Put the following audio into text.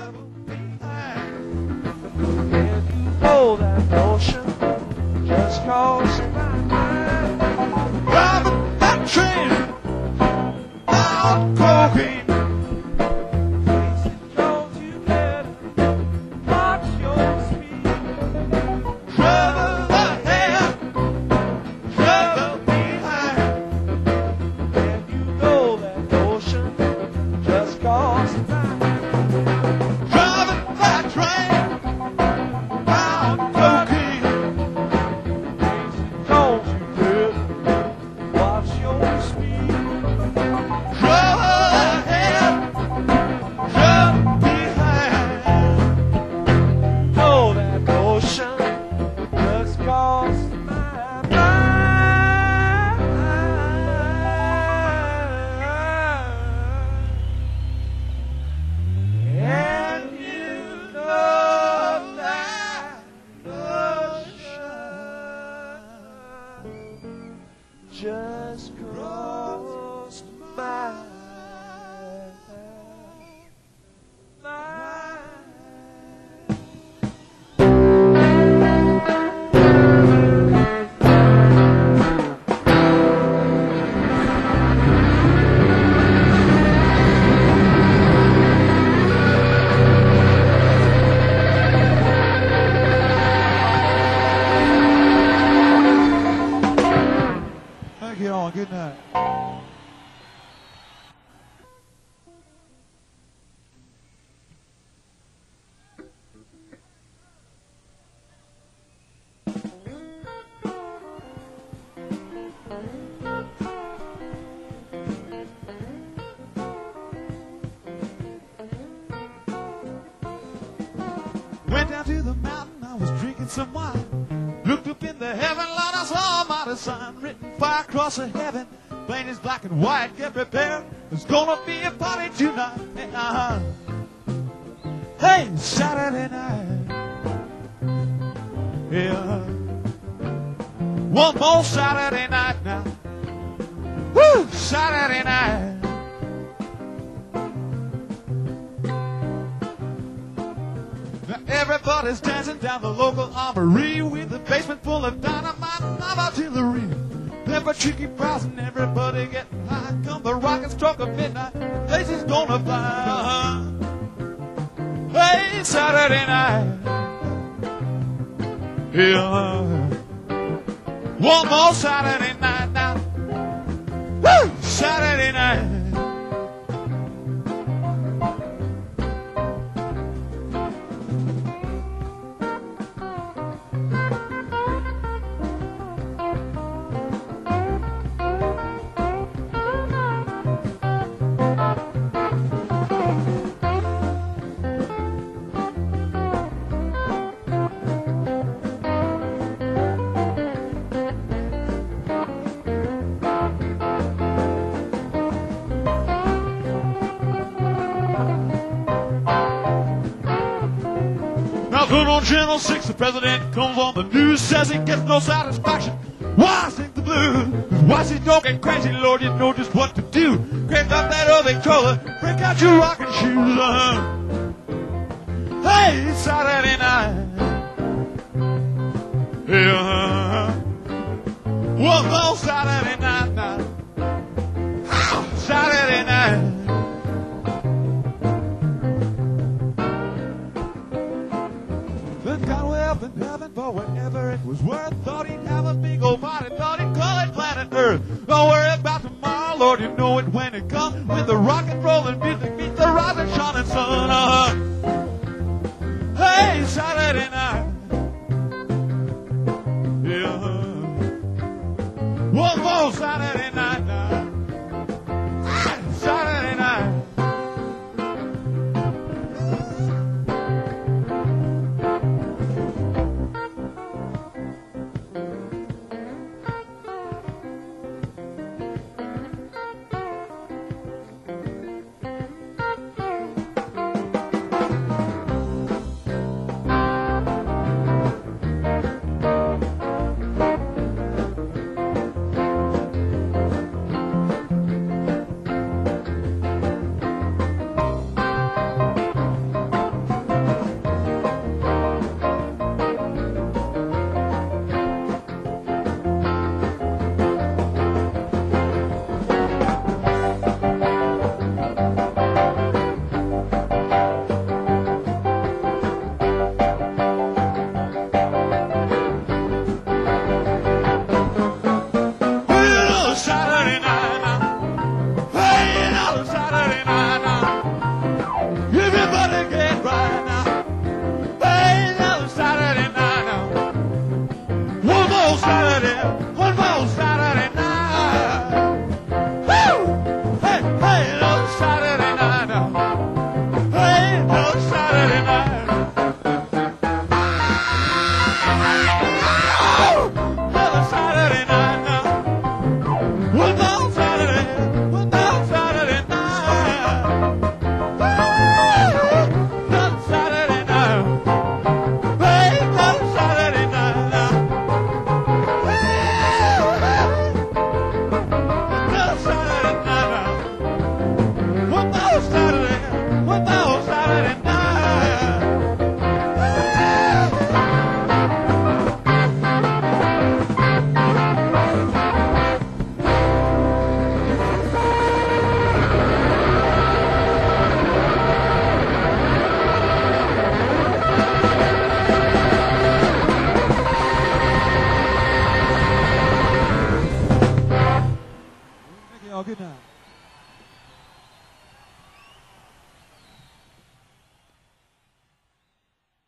know that notion just crossed my mind. Driving that train out cocaine. Just crossed my mind. Thank you all. Good night. Went down to the mountain, I was drinking some wine. Looked up in the heaven, Lord, I saw a mighty sign written fire across the heaven. Plain as black and white, get prepared. There's gonna be a party tonight. Hey, Saturday night. Yeah. One more Saturday night now. Woo, Saturday night. Everybody's dancing down the local armory with a basement full of dynamite and artillery. Never tricky browsing, everybody getting high. Come the rocket stroke of midnight, the place is gonna fly. Hey, Saturday night. Yeah. One more Saturday night now. Woo! Saturday night. Put on Channel 6, the president comes on the news, says he gets no satisfaction. Why sing the blues? Why is he talking crazy? Lord, you know just what to do. Crank up that old Victrola, break out your rocking shoes. Hey, Saturday night. Yeah. One more Saturday night now. Saturday night. God way up in heaven, but whenever it was worth, thought he'd have a big old party, thought he'd call it planet Earth. Don't worry about tomorrow, Lord, you know it when it comes. With the rock and rollin' music meets the rising shining sun. Hey, Saturday night. Yeah. One more Saturday night now. Saturday night. Saturday night.